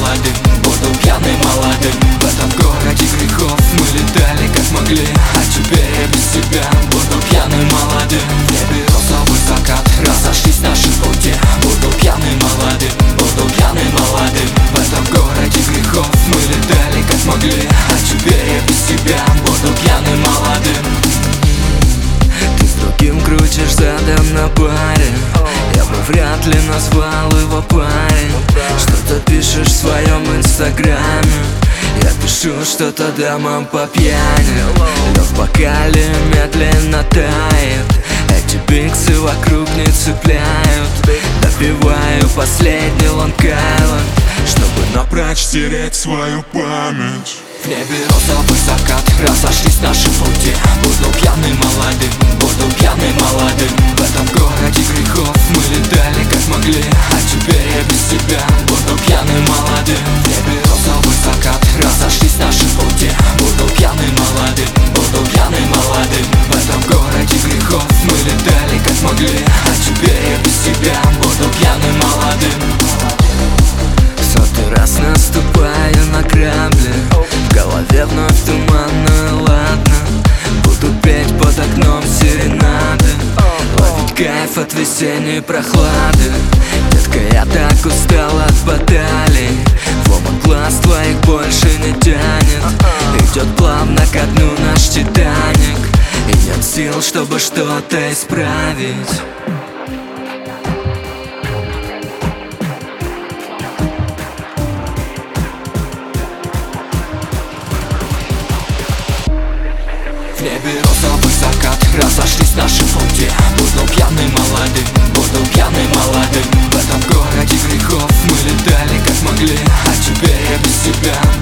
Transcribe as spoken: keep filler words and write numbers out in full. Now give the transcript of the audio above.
молодым, буду пьяный молодым. В этом городе грехов мы летали как могли, а теперь я без тебя буду пьяный молодым. В небе розовый закат, разошлись наши пути. Буду пьяный молодым, буду пьяный молодым. В этом городе грехов мы летали как могли, а теперь я без тебя буду пьяный молодым. Ты с другим крутишь задом на баре, я бы вряд ли назвал его парень. Что-то пишешь в своем инстаграме, я пишу что-то дамам по пьяни. Лед в бокале медленно тает, эти биксы вокруг не цепляют. Допиваю последний Лонг Айленд, чтобы напрочь стереть свою память. В небе розовый закат, разошлись наши пути. Буду пьяный молодым, буду пьяный молодым. В этом городе грехов мы летали как могли, а теперь я без тебя буду пьяный молодым. В небе розовый закат, разошлись наши пути. Буду пьяный молодым, буду пьяный молодым. В этом городе грехов мы летали как могли, а теперь я без тебя буду пьяный молодым. Сотый раз наступаю на грабли, в голове вновь туманно, ладно. Буду петь под окном серенады, ловить кайф от весенней прохлады. Детка, я так устал от баталий, в омут глаз твоих больше не тянет. Идет плавно ко дну наш Титаник, и нет сил, чтобы что-то исправить. В небе розовый закат, разошлись наши пути. Буду пьяный молодым, буду пьяный молодым. В этом городе грехов мы летали как могли, а теперь я без тебя